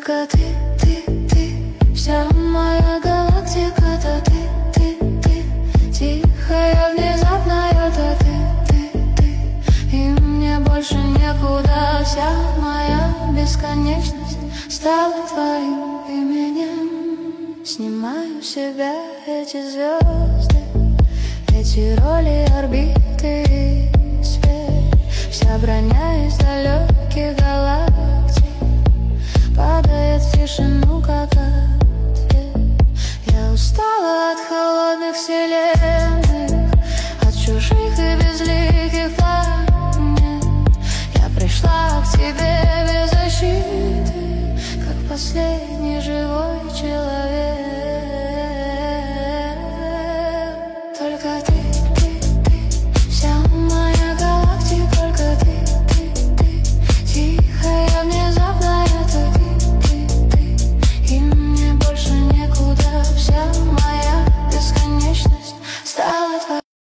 только ты, вся моя галактика, то ты, тихая, внезапная, то ты, и мне больше некуда. Вся моя бесконечность стала твоим именем. Снимаю с себя эти звезды, эти роли, орбиты и свет. Вся броня из далеких галактик падает в тишину, как ответ. Я устала от холодных вселенных, от чужих и безликих планет. Я пришла к тебе без защиты, как последний живой человек.